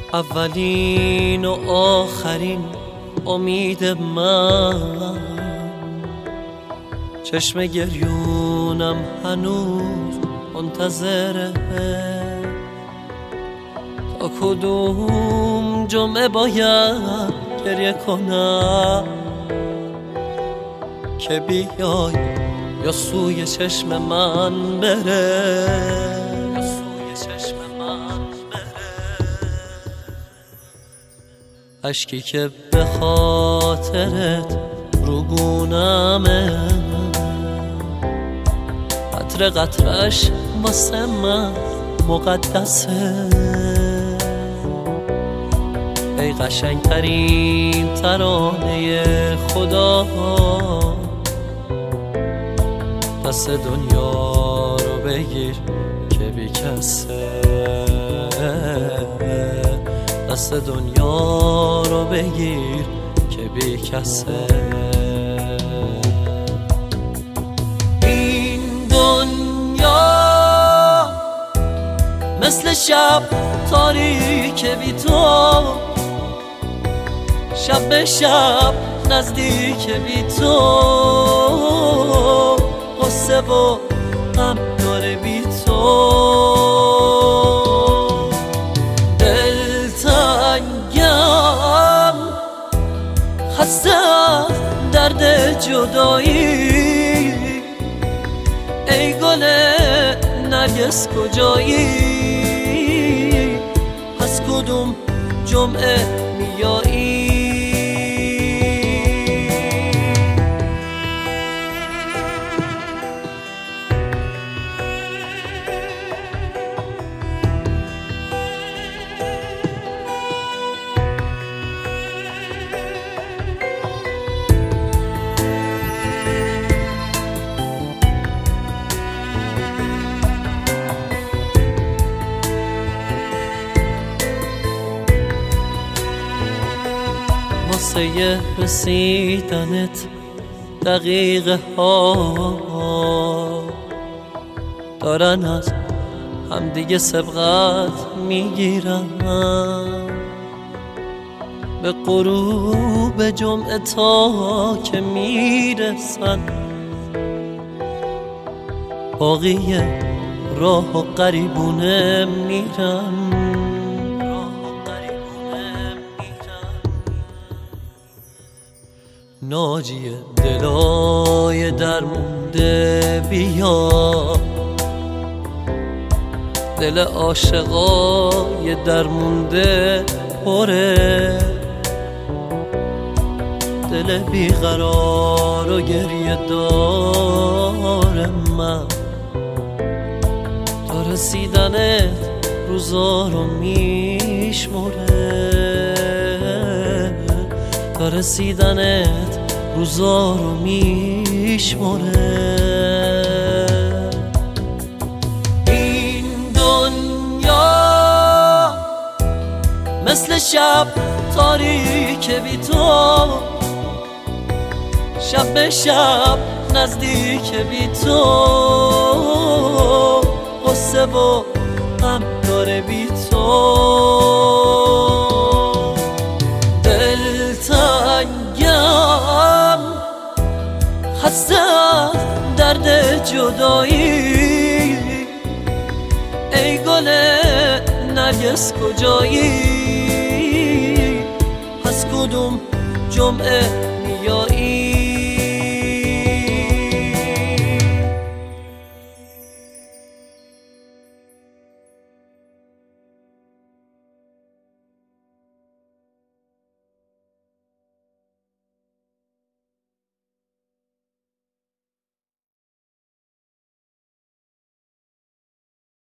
اولین و آخرین امید من، چشم گریونم هنوز منتظره تا کدوم جمعه باید گریه کنم که بیای یا سوی چشم من بره، یا سوی چشم من بره. اشکی که به خاطرت روگونمه، قطره قطرش واسه من مقدسه. ای قشنگترین ترانه خدا، دست دنیا رو بگیر که بی کسه، دست دنیا رو بگیر که بی کسه. این دنیا مثل شب تاریک بی تو، شب به شب نزدیک بی تو، غصه و غم داره بی تو. دلتنگم خسته از درد جدایی، ای گل نرگس کجایی؟ از کدوم جمعه میایی؟ واسه رسیدنت دقیقه ها دارن از همدیگه سبقت میگیرن، به غروب جمعه تا که میرسن، باقی راه و قریبونه میرن. ناجی دلای درمونده بیا، دل عاشقای درمونده پره، دل بیقرار و گریه دار من، تا رسیدنت روزا رو میشمره، تا رسیدنت روزا رو میشمره. این دنیا مثل شب تاریک بی تو، شب به شب نزدیک بی تو، غصه و غم داره بی تو. دلتنگم خسته از درد جدایی، ای گل نرگس کجایی؟ از کدوم جمعه میایی؟